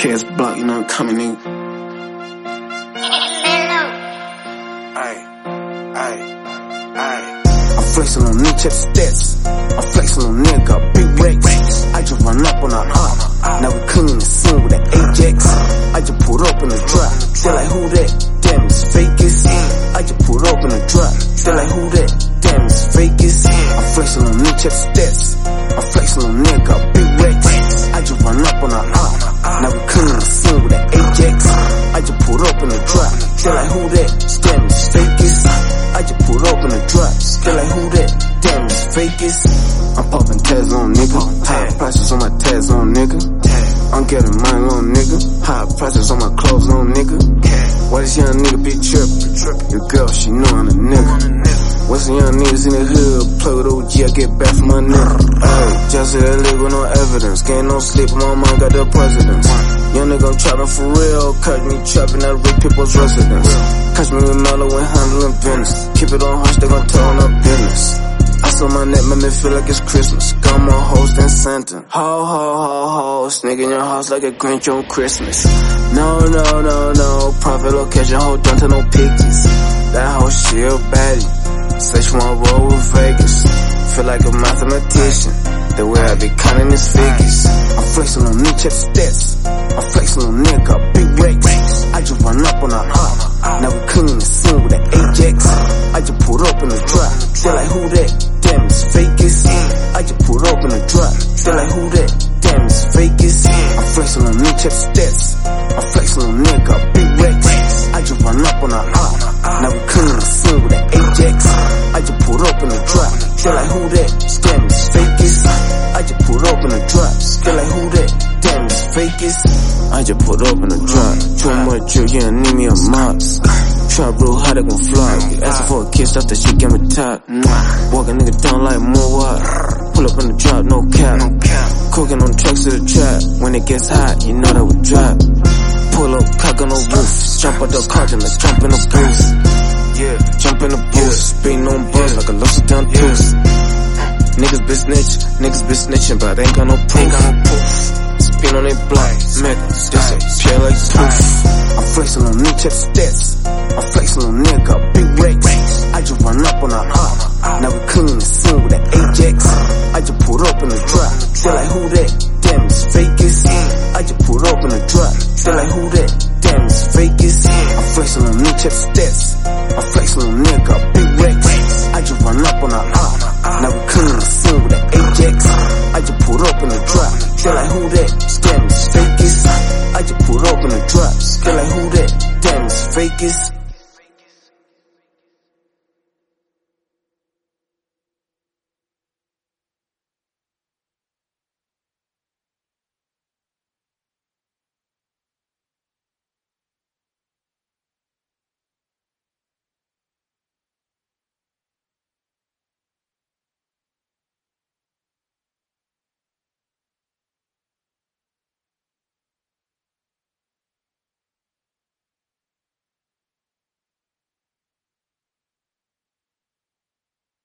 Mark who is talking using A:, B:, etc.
A: KS Block, you know I'm coming in. I'm flexing on nigga, check the stats. I'm flexing on nigga, got big racks. I just run up on a op. Now we cleaning the scene with that Ajax. I just pulled up in the drop. They're like, who that? Damn, it's fakest. I just pulled up in the drop. They're like, who that? Damn, it's fakest. I'm flexing on nigga, check the stats. I'm flexing on nigga, got big racks. I just run up on a op. Now we cleaning the scene with that Ajax. I just pulled up in the drop. They're like, who that? Damn, it's fakest. I just pulled up in the drop. They're like, who that? Damn, it's fakest. I'm popping tags on nigga. High prices on my tags on nigga. I'm getting mine on nigga. High prices on my clothes on nigga. Why this young nigga be trippin'? Your girl, she know I'm a nigga. What's the young niggas in the hood? Play with OG, I get back from my nigga. Ayy, just hit a lick with no evidence. Gain no sleep, my mind got the presidents. Young nigga, I'm trapping for real. Catch me trapping at rich people's residence. Catch me with Mellow and handling business. Keep it on hush, they gon' tell no business. Ice on my neck, make me feel like it's Christmas. Got more hoes than Santa. Ho, ho, ho, ho. Snake in your house like a Grinch on Christmas. No, no, no, no. Private location, hold on to no pictures. That hoe, she a baddie. Say she wanna roll with Vegas. Feel like a mathematician. The way I be counting these figures. I'm flexing on nigga, check the stats. I'm flexing on nigga, got big racks. I just run up on a op. Now we cleaning the scene with that Ajax. I just pulled up in the drop. They're like, who that? Damn, it's fakest. I just pulled up in the drop. They're like, who that? Damn, it's fakest. I'm flexing on nigga, check the stats. I'm flexing on nigga, got big racks. I just run up on a op. Now we cleaning the scene with that Ajax. I just pulled up in the drop. They're like, who that? Damn, it's fakest. I just pulled up in the drop. They're like, who that? Damn, it's fakest. I just pulled up in the drop. Too much you yeah, need me a mops. Trap real hot, they gon' fly. Asking for a kiss after she gave me top. Walk a nigga down like Moonwalk. Pull up in the drop, no cap. Cooking on trucks to the trap. When it gets hot, you know that we drop. Pull up, cock on the roof. Jump out the car, then let's jump in the booth. Yeah, jump in the booth. Speeding on buzz like a lost down deuce. Niggas be snitching, but ain't got no proof. Spin on they block, man, disappear like poof. I'm flexing on nigga, check the stats. I'm flexing on nigga, got big racks. I just run up on a op. Now we cleaning the scene with that Ajax. I just pulled up in the drop. They're like, who that? Damn, it's fakest. I just pulled up in the drop. They're like, who that? Damn, it's fakest. I'm flexing on nigga, check the stats. I'm flexing on nigga, got big racks. I just run up on a op. Now we cleaning the scene with that Ajax. I just pulled up in the drop. They're like, who that? Damn, it's fakest. I just pulled up in the drop. They're like, who that? Damn, it's fakest.